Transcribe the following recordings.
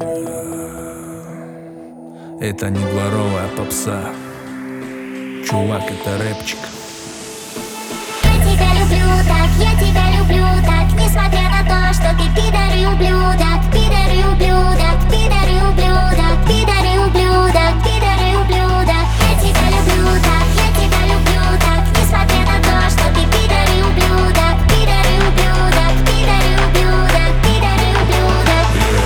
Это не дворовая попса, чувак, это рэпчик. Я тебя люблю так, я тебя люблю так, несмотря на то, что ты пидор и ублюдок, пидор и ублюдок, пидор и ублюдок, пидор и ублюдок, пидор и ублюдок. Я тебя люблю так, я тебя люблю так, несмотря на то, что ты пидор и ублюдок, пидор и ублюдок, пидор и ублюдок, пидор и ублюдок.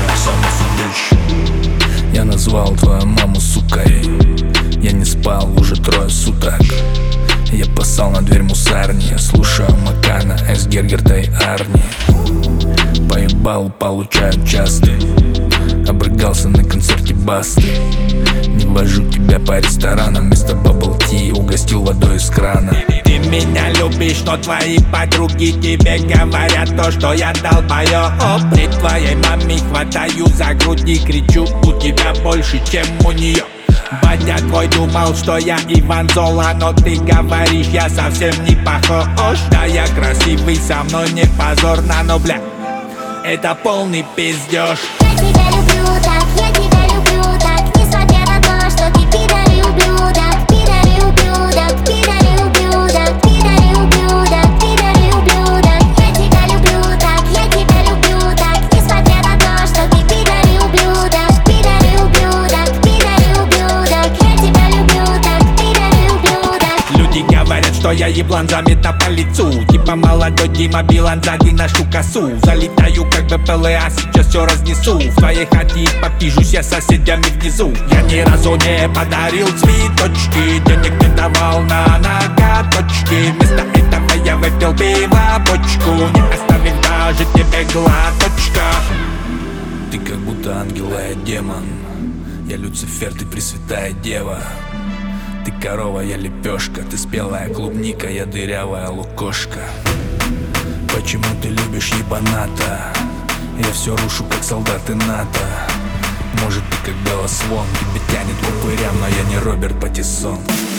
Я назвал твою маму сукой. Я не спал уже 3 суток. Я поссал на дверь мусарни. Я слушаю Макана, Эсгергерта и Арни. Поебал, получаю часто. Обрыгался на концерте Басты. Не вожу тебя по ресторанам, вместо бабл ти угостил водой из крана. Ты меня любишь, но твои подруги тебе говорят то, что я долбоёб. При твоей маме хватаю за груди, кричу: у тебя больше, чем у неё. Батя твой думал, что я Иван Зола, но ты говоришь, я совсем не похож. Да, я красивый, со мной не позорно, но, бля, это полный пиздёж. Я тебя люблю так, я тебя люблю так, несмотря на то, что ты пидор и ублюдок, пидор и ублюдок, пидор и ублюдок, пидор и ублюдок, пидор и ублюдок. Я тебя люблю так, я тебя люблю так, несмотря на то, что ты пидор и ублюдок, пидор и ублюдок, пидор и ублюдок. Я тебя люблю так, пидор и ублюдок. Люди говорят, что я еблан, заметно по лицу. Типа молодой Дима Билан, сзади ношу косу. Залетаю как БПЛА, сейчас все разнесу. В твоей хате попижусь я с соседями внизу. Я ни разу не подарил цветочки, денег не давал на ноготочки. Вместо этого я выпил пиво бочку, не оставив даже тебе глоточка. Ты как будто ангел, а я демон. Я Люцифер, ты Пресвятая Дева. Ты корова, я лепешка. Ты спелая клубника, я дырявая лукошка. Почему ты любишь ебаната? Я все рушу, как солдаты НАТО. Может, ты как Белослон, тебя тянет к упырям, но я не Роберт Паттинсон.